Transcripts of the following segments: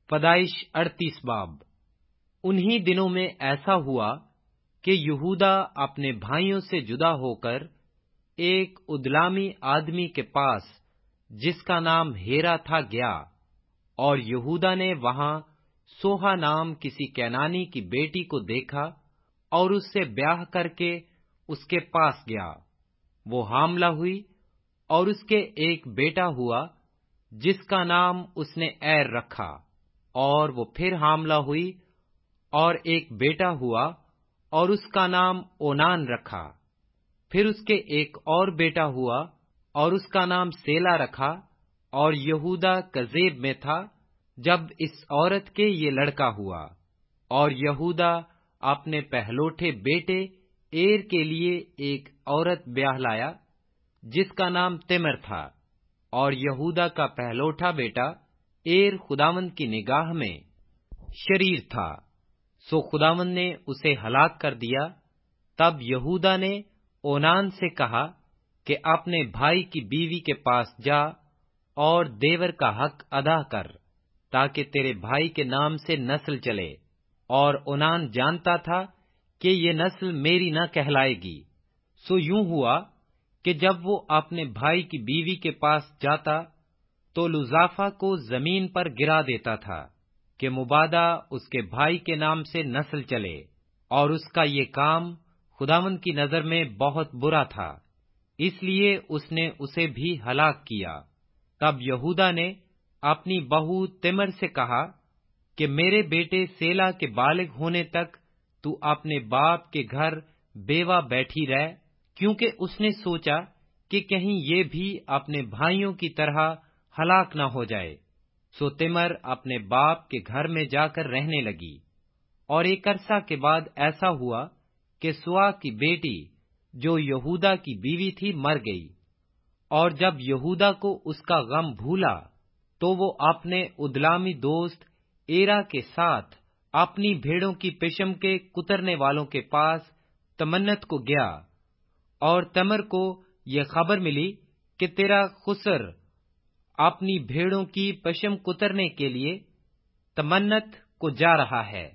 پیدائش 38 باب۔ انہی دنوں میں ایسا ہوا کہ یہودا اپنے بھائیوں سے جدا ہو کر ایک ادلامی آدمی کے پاس جس کا نام ہیرا تھا گیا، اور یہودا نے وہاں سوہا نام کسی کینانی کی بیٹی کو دیکھا اور اس سے بیاہ کر کے اس کے پاس گیا۔ وہ حاملہ ہوئی اور اس کے ایک بیٹا ہوا جس کا نام اس نے ار رکھا، اور وہ پھر حاملہ ہوئی اور ایک بیٹا ہوا اور اس کا نام اونان رکھا۔ پھر اس کے ایک اور بیٹا ہوا اور اس کا نام سیلا رکھا، اور یہودا کذیب میں تھا جب اس عورت کے یہ لڑکا ہوا۔ اور یہودا اپنے پہلوٹھے بیٹے ایر کے لیے ایک عورت بیاہ لایا جس کا نام تمر تھا، اور یہودا کا پہلوٹھا بیٹا ایر خداوند کی نگاہ میں شریر تھا، سو خداوند نے اسے ہلاک کر دیا۔ تب یہودا نے اونان سے کہا کہ اپنے بھائی کی بیوی کے پاس جا اور دیور کا حق ادا کر، تاکہ تیرے بھائی کے نام سے نسل چلے۔ اور اونان جانتا تھا کہ یہ نسل میری نہ کہلائے گی۔ سو یوں ہوا کہ جب وہ اپنے بھائی کی بیوی کے پاس جاتا تو لوزافہ کو زمین پر گرا دیتا تھا کہ مبادا اس کے بھائی کے نام سے نسل چلے، اور اس کا یہ کام خداوند کی نظر میں بہت برا تھا، اس لیے اس نے اسے بھی ہلاک کیا۔ تب یہودا نے اپنی بہو تمر سے کہا کہ میرے بیٹے سیلا کے بالغ ہونے تک تو اپنے باپ کے گھر بیوہ بیٹھی رہ، کیونکہ اس نے سوچا کہ کہیں یہ بھی اپنے بھائیوں کی طرح ہلاک نہ ہو جائے۔ سو تمر اپنے باپ کے گھر میں جا کر رہنے لگی۔ اور ایک عرصہ کے بعد ایسا ہوا کہ سوا کی بیٹی جو یہودا کی بیوی تھی مر گئی، اور جب یہودا کو اس کا غم بھولا تو وہ اپنے ادلامی دوست ایرا کے ساتھ اپنی بھیڑوں کی پشم کے کترنے والوں کے پاس تمنت کو گیا، اور تمر کو یہ خبر ملی کہ تیرا خسر اپنی بھیڑوں کی پشم کترنے کے لیے تمنت کو جا رہا ہے۔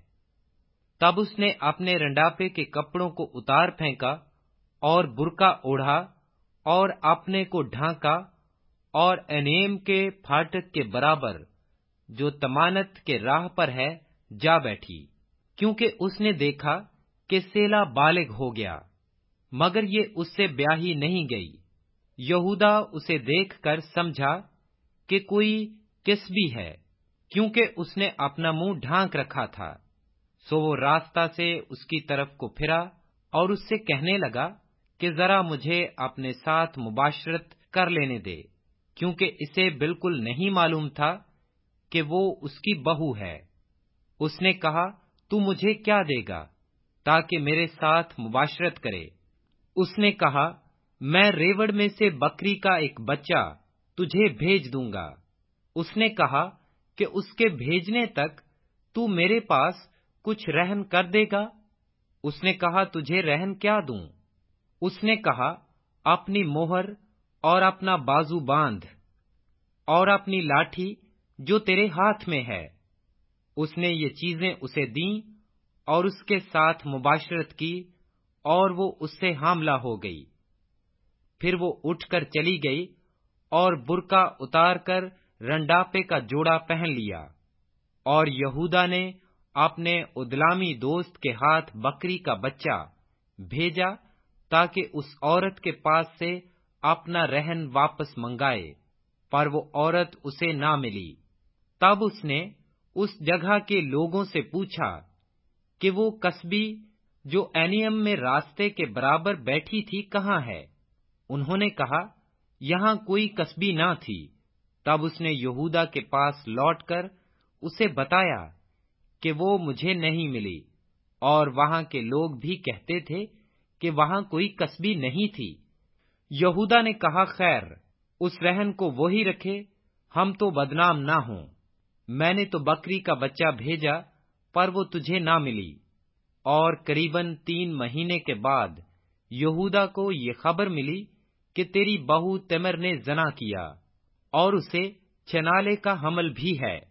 تب اس نے اپنے رنڈاپے کے کپڑوں کو اتار پھینکا اور برقع اوڑھا اور اپنے کو ڈھانکا، اور انیم کے پھاٹک کے برابر جو تمانت کے راہ پر ہے جا بیٹھی، کیونکہ اس نے دیکھا کہ سیلا بالغ ہو گیا، مگر یہ اس سے بیاہی نہیں گئی۔ یہودا اسے دیکھ کر سمجھا کہ کوئی کسبی ہے، کیونکہ اس نے اپنا منہ ڈھانک رکھا تھا۔ سو وہ راستہ سے اس کی طرف کو پھرا اور اس سے کہنے لگا کہ ذرا مجھے اپنے ساتھ مباشرت کر لینے دے، کیونکہ اسے بالکل نہیں معلوم تھا کہ وہ اس کی بہو ہے۔ اس نے کہا، تو مجھے کیا دے گا تاکہ میرے ساتھ مباشرت کرے؟ اس نے کہا، میں ریوڑ میں سے بکری کا ایک بچہ تجھے بھیج دوں گا۔ اس نے کہا کہ اس کے بھیجنے تک تو میرے پاس کچھ رہن کر دے گا؟ اس نے کہا، تجھے رہن کیا دوں؟ اس نے کہا، اپنی مہر اور اپنا بازو باندھ اور اپنی لاٹھی جو تیرے ہاتھ میں ہے۔ اس نے یہ چیزیں اسے دیں اور اس کے ساتھ مباشرت کی، اور وہ اس سے حاملہ ہو گئی۔ پھر وہ اٹھ کر چلی گئی اور برقع اتار کر رنڈاپے کا جوڑا پہن لیا، اور یہودا نے اپنے ادلامی دوست کے ہاتھ بکری کا بچہ بھیجا تاکہ اس عورت کے پاس سے اپنا رہن واپس منگائے، پر وہ عورت اسے نہ ملی۔ تب اس نے اس جگہ کے لوگوں سے پوچھا کہ وہ کسبی جو اینیم میں راستے کے برابر بیٹھی تھی کہاں ہے؟ انہوں نے کہا، یہاں کوئی کسبی نہ تھی۔ تب اس نے یہودا کے پاس لوٹ کر اسے بتایا کہ وہ مجھے نہیں ملی، اور وہاں کے لوگ بھی کہتے تھے کہ وہاں کوئی کسبی نہیں تھی۔ یہودا نے کہا، خیر، اس رہن کو وہی رکھے، ہم تو بدنام نہ ہوں۔ میں نے تو بکری کا بچہ بھیجا، پر وہ تجھے نہ ملی۔ اور قریباً 3 مہینے کے بعد یہودا کو یہ خبر ملی کہ تیری بہو تمر نے زنا کیا، اور اسے چھنالے کا حمل بھی ہے۔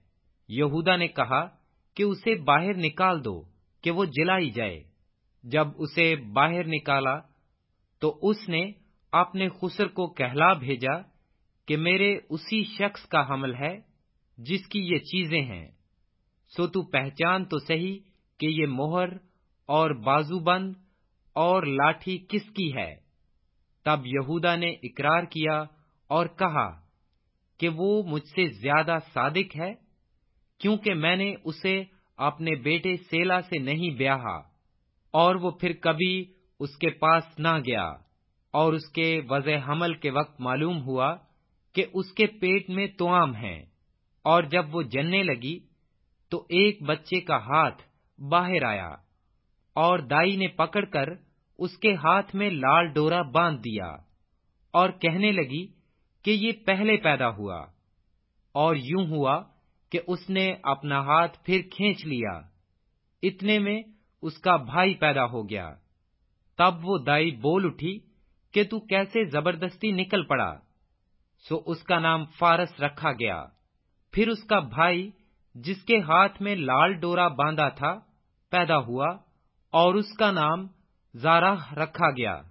یہودا نے کہا کہ اسے باہر نکال دو کہ وہ جلائی جائے۔ جب اسے باہر نکالا تو اس نے اپنے خسر کو کہلا بھیجا کہ میرے اسی شخص کا حمل ہے جس کی یہ چیزیں ہیں، سو تو پہچان تو صحیح کہ یہ مہر اور بازو بند اور لاٹھی کس کی ہے۔ تب یہودا نے اقرار کیا اور کہا کہ وہ مجھ سے زیادہ صادق ہے، کیونکہ میں نے اسے اپنے بیٹے سیلا سے نہیں بیاہا، اور وہ پھر کبھی اس کے پاس نہ گیا۔ اور اس کے وضع حمل کے وقت معلوم ہوا کہ اس کے پیٹ میں توام ہے، اور جب وہ جننے لگی تو ایک بچے کا ہاتھ باہر آیا، اور دائی نے پکڑ کر اس کے ہاتھ میں لال ڈورا باندھ دیا، اور کہنے لگی کہ یہ پہلے پیدا ہوا۔ اور یوں ہوا کہ اس نے اپنا ہاتھ پھر کھینچ لیا، اتنے میں اس کا بھائی پیدا ہو گیا۔ تب وہ دائی بول اٹھی کہ تو کیسے زبردستی نکل پڑا، سو اس کا نام فارس رکھا گیا۔ پھر اس کا بھائی جس کے ہاتھ میں لال ڈورا باندھا تھا پیدا ہوا، اور اس کا نام زارح رکھا گیا۔